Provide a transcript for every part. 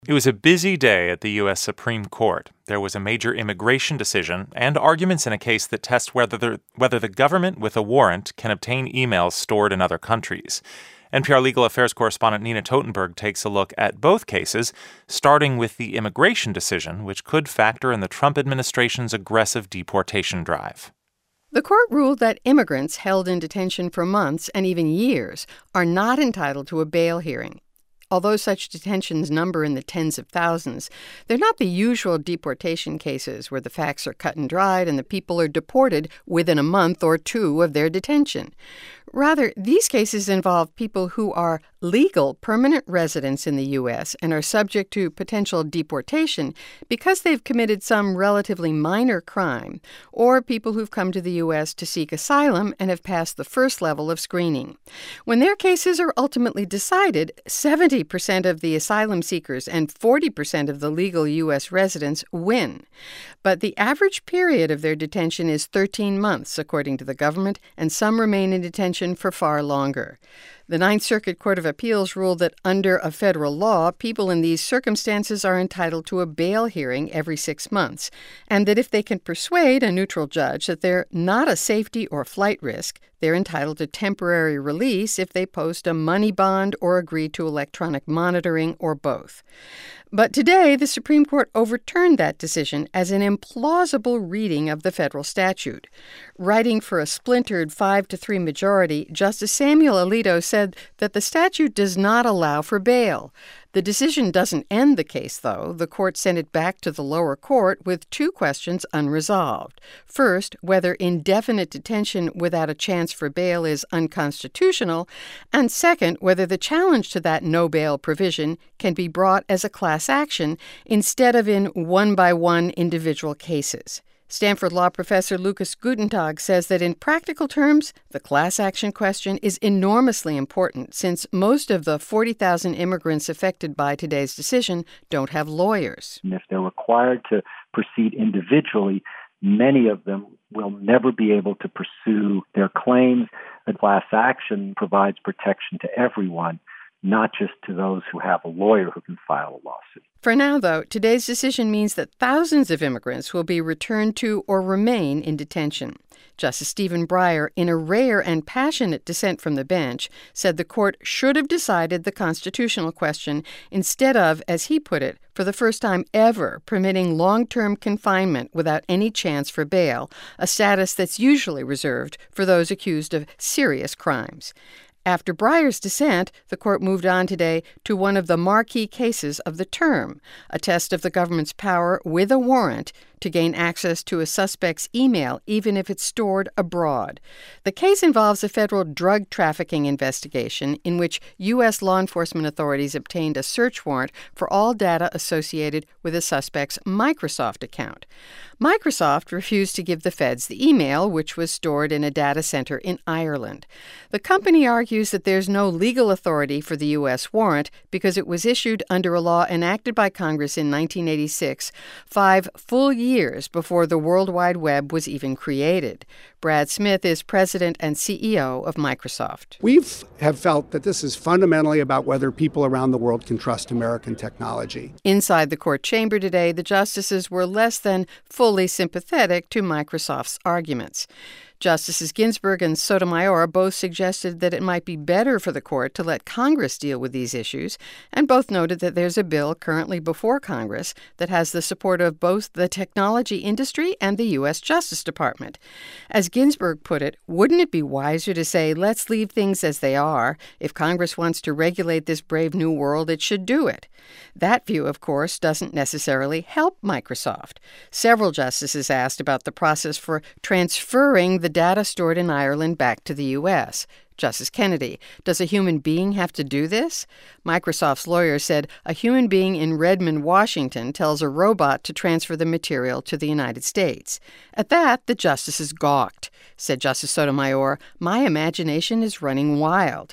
It was a busy day at the U.S. Supreme Court. There was a major immigration decision and arguments in a case that test whether the government with a warrant can obtain emails stored in other countries. NPR legal affairs correspondent Nina Totenberg takes a look at both cases, starting with the immigration decision, which could factor in the Trump administration's aggressive deportation drive. The court ruled that immigrants held in detention for months and even years are not entitled to a bail hearing. Although such detentions number in the tens of thousands, they're not the usual deportation cases where the facts are cut and dried and the people are deported within a month or two of their detention. Rather, these cases involve people who are legal permanent residents in the U.S. and are subject to potential deportation because they've committed some relatively minor crime, or people who've come to the U.S. to seek asylum and have passed the first level of screening. When their cases are ultimately decided, 70% of the asylum seekers and 40% of the legal U.S. residents win. But the average period of their detention is 13 months, according to the government, and some remain in detention for far longer. The Ninth Circuit Court of Appeals ruled that under a federal law, people in these circumstances are entitled to a bail hearing every 6 months, and that if they can persuade a neutral judge that they're not a safety or flight risk, they're entitled to temporary release if they post a money bond or agree to electronic monitoring or both. But today, the Supreme Court overturned that decision as an implausible reading of the federal statute. Writing for a splintered 5-3 majority, Justice Samuel Alito said that the statute does not allow for bail. The decision doesn't end the case, though. The court sent it back to the lower court with two questions unresolved. First, whether indefinite detention without a chance for bail is unconstitutional, and second, whether the challenge to that no bail provision can be brought as a class action instead of in one-by-one individual cases. Stanford law professor Lucas Gutentag says that in practical terms, the class action question is enormously important since most of the 40,000 immigrants affected by today's decision don't have lawyers. And if they're required to proceed individually, many of them will never be able to pursue their claims. The class action provides protection to everyone, not just to those who have a lawyer who can file a lawsuit. For now, though, today's decision means that thousands of immigrants will be returned to or remain in detention. Justice Stephen Breyer, in a rare and passionate dissent from the bench, said the court should have decided the constitutional question instead of, as he put it, for the first time ever permitting long-term confinement without any chance for bail, a status that's usually reserved for those accused of serious crimes. After Breyer's dissent, the court moved on today to one of the marquee cases of the term, a test of the government's power with a warrant to gain access to a suspect's email, even if it's stored abroad. The case involves a federal drug trafficking investigation in which U.S. law enforcement authorities obtained a search warrant for all data associated with a suspect's Microsoft account. Microsoft refused to give the feds the email, which was stored in a data center in Ireland. The company argues that there's no legal authority for the U.S. warrant because it was issued under a law enacted by Congress in 1986, 5 full years before the World Wide Web was even created. Brad Smith is president and CEO of Microsoft. We have felt that this is fundamentally about whether people around the world can trust American technology. Inside the court chamber today, the justices were less than fully sympathetic to Microsoft's arguments. Justices Ginsburg and Sotomayor both suggested that it might be better for the court to let Congress deal with these issues, and both noted that there's a bill currently before Congress that has the support of both the technology industry and the U.S. Justice Department. As Ginsburg put it, wouldn't it be wiser to say, let's leave things as they are? If Congress wants to regulate this brave new world, it should do it. That view, of course, doesn't necessarily help Microsoft. Several justices asked about the process for transferring the data stored in Ireland back to the U.S. Justice Kennedy, does a human being have to do this? Microsoft's lawyer said a human being in Redmond, Washington, tells a robot to transfer the material to the United States. At that, the justices gawked. Said Justice Sotomayor, my imagination is running wild.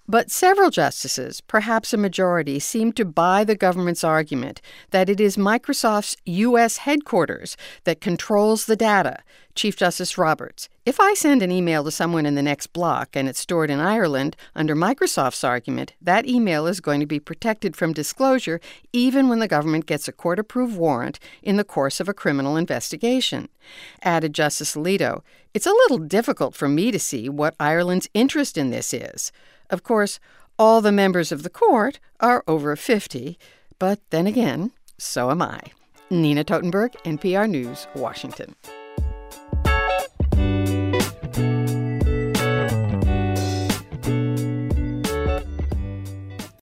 But several justices, perhaps a majority, seem to buy the government's argument that it is Microsoft's U.S. headquarters that controls the data. Chief Justice Roberts, if I send an email to someone in the next block and it's stored in Ireland, under Microsoft's argument, that email is going to be protected from disclosure even when the government gets a court-approved warrant in the course of a criminal investigation. Added Justice Alito, it's a little difficult for me to see what Ireland's interest in this is. Of course, all the members of the court are over 50, but then again, so am I. Nina Totenberg, NPR News, Washington.